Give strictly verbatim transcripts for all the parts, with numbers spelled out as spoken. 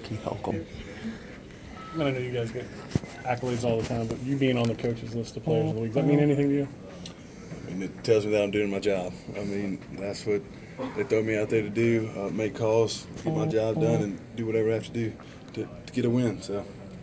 Keith Holcomb. I know you guys get accolades all the time, but you being on the coaches list of players of the week, does that mean anything to you? I mean, it tells me that I'm doing my job. I mean, that's what they throw me out there to do, uh, make calls, get my job done, and do whatever I have to do to, to get a win. So,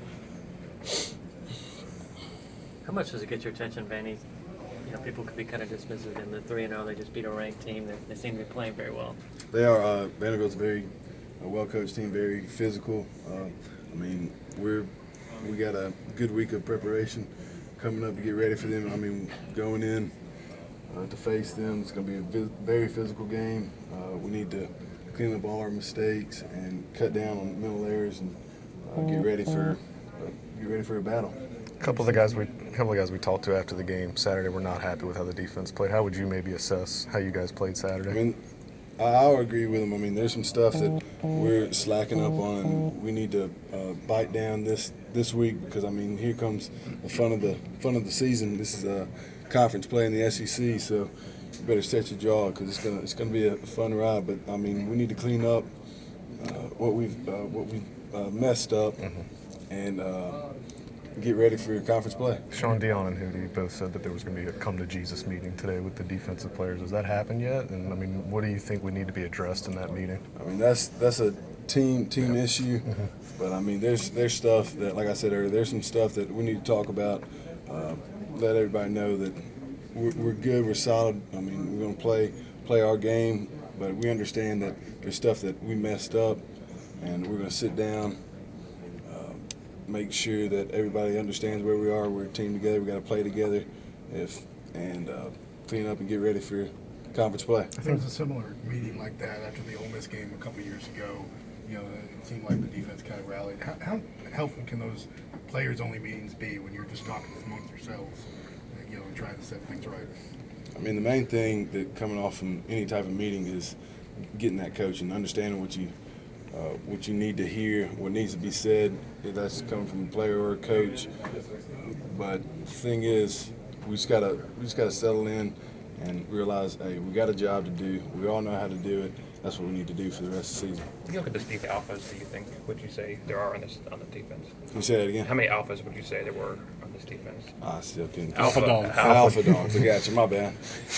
how much does it get your attention, Vanny? You know, people could be kind of dismissive in the three and zero. They just beat a ranked team. They, they seem to be playing very well. They are. Uh, Vanderbilt's a very uh, well-coached team, very physical. Uh, I mean, we're we got a good week of preparation coming up to get ready for them. I mean, going in uh, to face them, it's going to be a vi- very physical game. Uh, we need to clean up all our mistakes and cut down on mental errors and uh, get ready for uh, get ready for a battle. A couple of the guys we, a couple of guys we talked to after the game Saturday were not happy with how the defense played. How would you maybe assess how you guys played Saturday? I mean, I- I'll agree with them. I mean, there's some stuff that we're slacking up on, and we need to uh, bite down this this week because I mean, here comes the fun of the fun of the season. This is a conference play in the S E C, so you better set your jaw because it's gonna it's gonna be a fun ride. But I mean, we need to clean up uh, what we've uh, what we uh, messed up, mm-hmm. and. Uh, Get ready for your conference play. Sean Dion and Hootie both said that there was going to be a come to Jesus meeting today with the defensive players. Has that happened yet? And I mean, what do you think would need to be addressed in that meeting? I mean, that's that's a team team yeah. issue, mm-hmm. but I mean, there's there's stuff that, like I said earlier, there's some stuff that we need to talk about. Uh, let everybody know that we're, we're good, we're solid. I mean, we're going to play play our game, but we understand that there's stuff that we messed up, and we're going to sit down. Make sure that everybody understands where we are. We're a team together. We got to play together, if and uh, clean up and get ready for conference play. I think it was a similar meeting like that after the Ole Miss game a couple of years ago. You know, it seemed like the defense kind of rallied. How, how helpful can those players-only meetings be when you're just talking amongst yourselves, you know, and trying to set things right? I mean, the main thing that coming off from any type of meeting is getting that coach and understanding what you. Uh, what you need to hear, what needs to be said, if that's coming from a player or a coach. But the thing is, we just gotta we just gotta settle in and realize, hey, we got a job to do. We all know how to do it. That's what we need to do for the rest of the season. If you look at this deep alphas, do you think would you say there are on this on the defense? Can you say that again? How many alphas would you say there were on this defense? I still couldn't. Alpha dogs. Alpha, alpha dogs. I got you. My bad.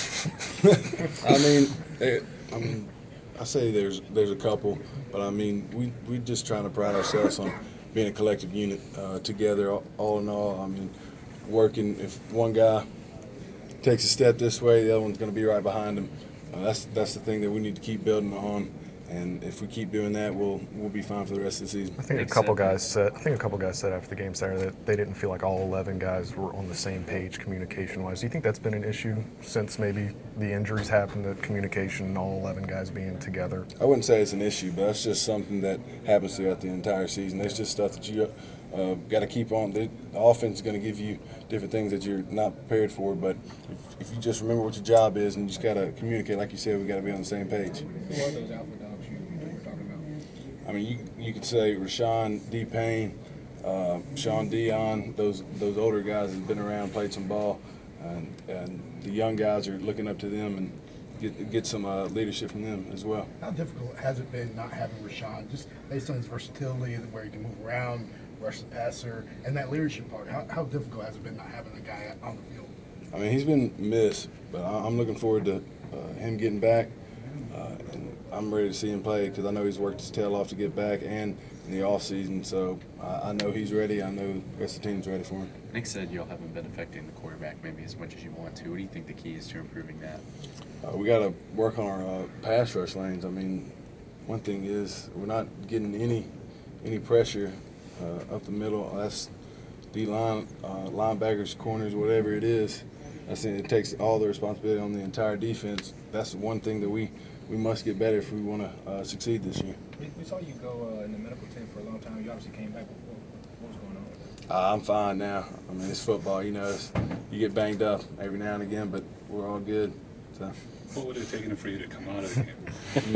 I mean, it, I mean. I say there's there's a couple, but I mean we we just trying to pride ourselves on being a collective unit uh, together. All, all in all, I mean working. If one guy takes a step this way, the other one's going to be right behind him. Uh, that's that's the thing that we need to keep building on. And if we keep doing that, we'll we'll be fine for the rest of the season. I think a couple guys said. I think a couple guys said after the game Saturday that they didn't feel like all eleven guys were on the same page communication-wise. Do you think that's been an issue since maybe the injuries happened? That communication, all eleven guys being together. I wouldn't say it's an issue, but that's just something that happens throughout the entire season. There's just stuff that you uh, got to keep on. The offense is going to give you different things that you're not prepared for, but if, if you just remember what your job is and you just got to communicate, like you said, we got to be on the same page. Who are those alpha dogs you, you were talking about? I mean, you you could say Rashawn, D. Payne, uh, Sean Dion, those those older guys have been around, played some ball, and, and the young guys are looking up to them and get get some uh, leadership from them as well. How difficult has it been not having Rashawn, just based on his versatility, where he can move around, rush the passer, and that leadership part? How, how difficult has it been not having a guy on the field? I mean, he's been missed, but I'm looking forward to uh, him getting back. Uh, and I'm ready to see him play because I know he's worked his tail off to get back and in the off season. So I, I know he's ready. I know the rest of the team's ready for him. Nick said y'all haven't been affecting the quarterback maybe as much as you want to. What do you think the key is to improving that? Uh, we got to work on our uh, pass rush lanes. I mean, one thing is we're not getting any any pressure uh, up the middle. That's D line, uh, linebackers, corners, whatever it is. I think it takes all the responsibility on the entire defense. That's the one thing that we, we must get better if we want to uh, succeed this year. We, we saw you go uh, in the medical tent for a long time. You obviously came back before. What was going on with that? Uh, I'm fine now. I mean, it's football. You know, it's, you get banged up every now and again, but we're all good. So. What would it have taken for you to come out of the game?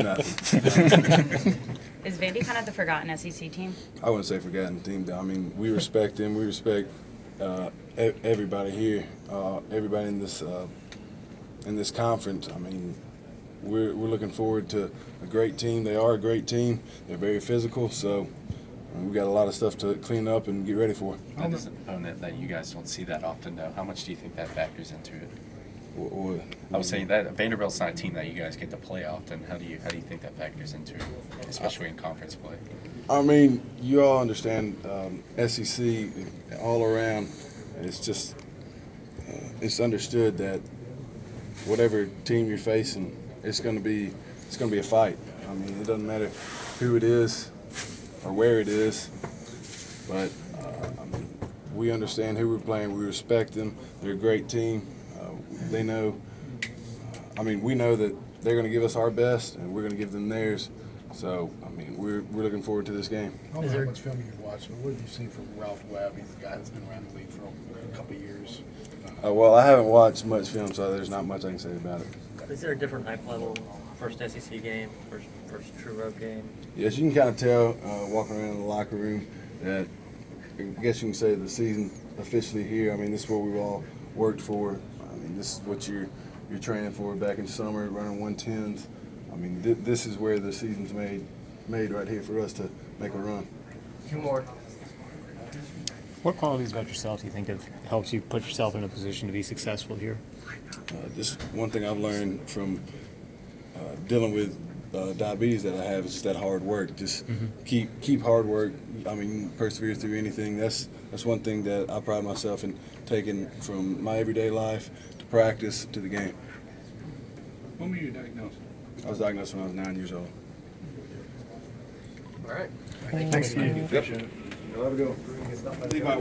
Nothing. Is Vandy kind of the forgotten S E C team? I wouldn't say forgotten team. I mean, we respect them. We respect uh, e- everybody here, uh, everybody in this uh, in this conference. I mean, we're we're looking forward to a great team. They are a great team. They're very physical. So And we got a lot of stuff to clean up and get ready for. That is an opponent that you guys don't see that often, though. How much do you think that factors into it? Or, or, I was saying that Vanderbilt's not a team that you guys get to play often. How do you how do you think that factors into it, especially in conference play? I mean, you all understand um, S E C all around. It's just uh, it's understood that whatever team you're facing, it's going to be it's going to be a fight. I mean, it doesn't matter who it is or where it is, but uh, I mean, we understand who we're playing. We respect them. They're a great team. Uh, they know. I mean, we know that they're going to give us our best, and we're going to give them theirs. So, I mean, we're we're looking forward to this game. I don't know how much film you've watched, but what have you seen from Ralph Webb? He's a guy that's been around the league for a couple of years. Uh, well, I haven't watched much film, so there's not much I can say about it. Is there a different hype level? First S E C game, first first true road game. Yes, you can kind of tell uh, walking around the locker room that I guess you can say the season officially here. I mean, this is what we've all worked for. I mean, this is what you're you're training for back in summer, running one tens. I mean, th this is where the season's made made right here for us to make a run. Two more. What qualities about yourself do you think have helps you put yourself in a position to be successful here? Uh, just one thing I've learned from uh, dealing with uh, diabetes that I have is just that hard work. Just Mm-hmm. keep keep hard work. I mean, persevere through anything. That's that's one thing that I pride myself in taking from my everyday life to practice to the game. When were you diagnosed? I was diagnosed when I was nine years old. All right. Thanks, Steve. Yep. You'll have a go.